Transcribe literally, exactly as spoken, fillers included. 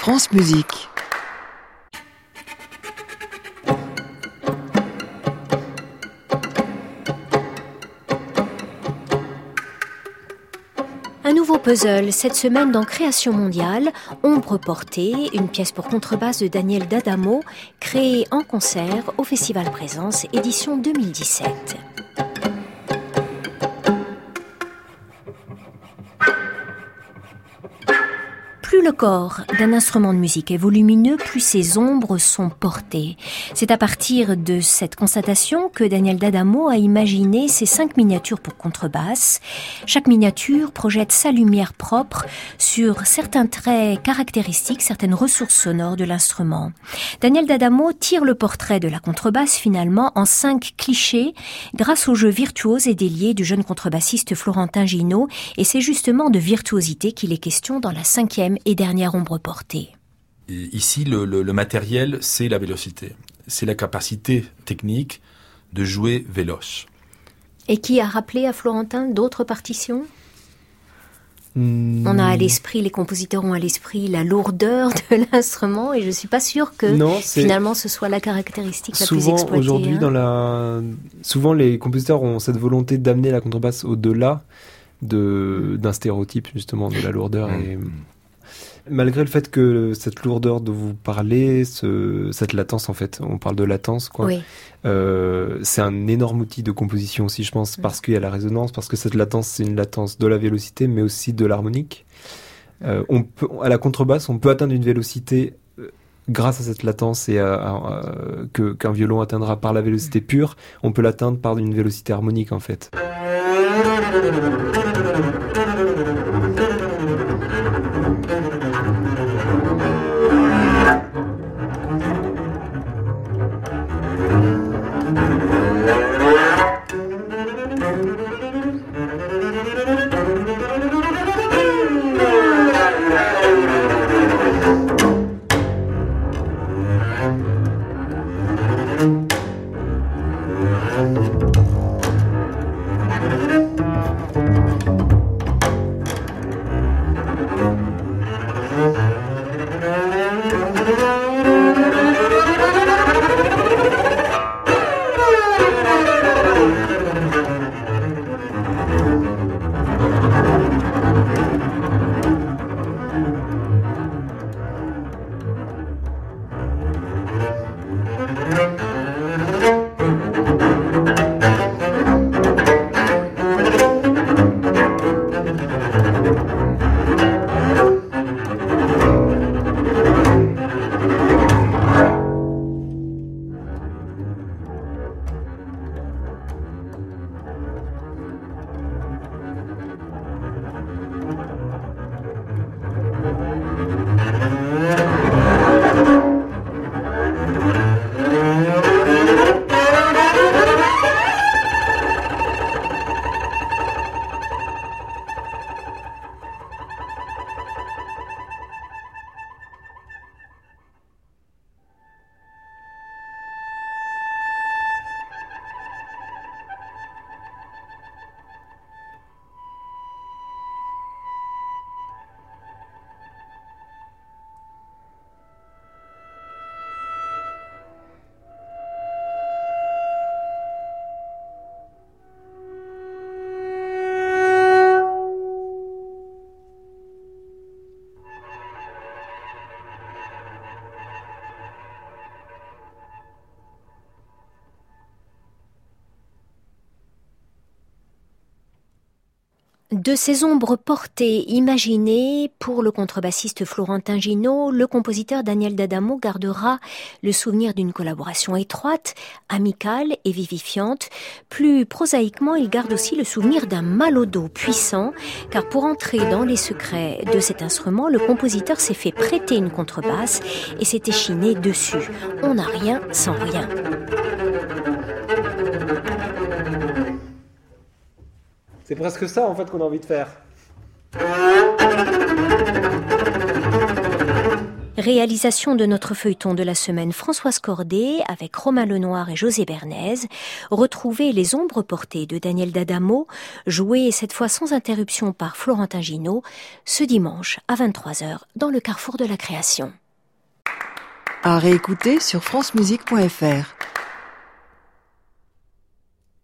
France Musique. Un nouveau puzzle, cette semaine dans Création mondiale, Ombre portée, une pièce pour contrebasse de Daniel D'Adamo, créée en concert au Festival Présence, édition deux mille dix-sept. Plus le corps d'un instrument de musique est volumineux, plus ses ombres sont portées. C'est à partir de cette constatation que Daniel D'Adamo a imaginé ces cinq miniatures pour contrebasse. Chaque miniature projette sa lumière propre sur certains traits caractéristiques, certaines ressources sonores de l'instrument. Daniel D'Adamo tire le portrait de la contrebasse finalement en cinq clichés grâce au jeu virtuose et délié du jeune contrebassiste Florentin Ginaud, et c'est justement de virtuosité qu'il est question dans la cinquième et dernière ombre portée. Et ici, le, le, le matériel, c'est la vélocité. C'est la capacité technique de jouer véloce. Et qui a rappelé à Florentin d'autres partitions ? Mmh. On a à l'esprit, les compositeurs ont à l'esprit la lourdeur de l'instrument, et je ne suis pas sûre que non, finalement ce soit la caractéristique la plus exploitée. Souvent aujourd'hui, hein. dans la... souvent les compositeurs ont cette volonté d'amener la contrebasse au-delà de... d'un stéréotype justement de la lourdeur. Mmh. Et... malgré le fait que cette lourdeur dont vous parlez, ce, cette latence en fait, on parle de latence quoi. Oui. Euh, c'est un énorme outil de composition aussi, je pense, parce qu'il y a la résonance, parce que cette latence c'est une latence de la vélocité, mais aussi de l'harmonique. Euh, on peut, à la contrebasse, on peut atteindre une vélocité euh, grâce à cette latence et à, à, à, que qu'un violon atteindra par la vélocité pure, on peut l'atteindre par une vélocité harmonique en fait. De ces ombres portées, imaginées pour le contrebassiste Florentin Ginaud, le compositeur Daniel D'Adamo gardera le souvenir d'une collaboration étroite, amicale et vivifiante. Plus prosaïquement, il garde aussi le souvenir d'un mal au dos puissant, car pour entrer dans les secrets de cet instrument, le compositeur s'est fait prêter une contrebasse et s'est échiné dessus. On n'a rien sans rien. C'est presque ça en fait qu'on a envie de faire. Réalisation de notre feuilleton de la semaine Françoise Cordet avec Romain Lenoir et José Bernays. Retrouvez Les Ombres portées de Daniel d'Adamo, joué cette fois sans interruption par Florentin Ginaud, ce dimanche à vingt-trois heures dans le Carrefour de la Création. À réécouter sur francemusique point f r.